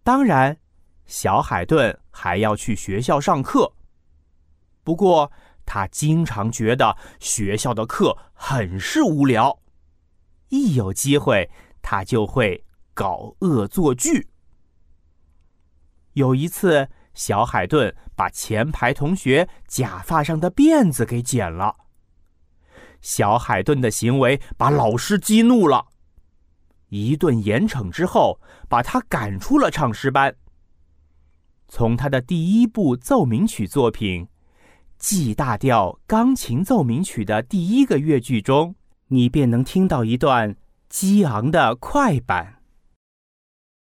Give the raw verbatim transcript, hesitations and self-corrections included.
当然，小海顿还要去学校上课。不过，他经常觉得学校的课很是无聊，一有机会，他就会搞恶作剧。有一次，小海顿把前排同学假发上的辫子给剪了。小海顿的行为把老师激怒了，一顿严惩之后，把他赶出了唱诗班。从他的第一部奏鸣曲作品《G 大调钢琴奏鸣曲》的第一个乐句中，你便能听到一段激昂的快板。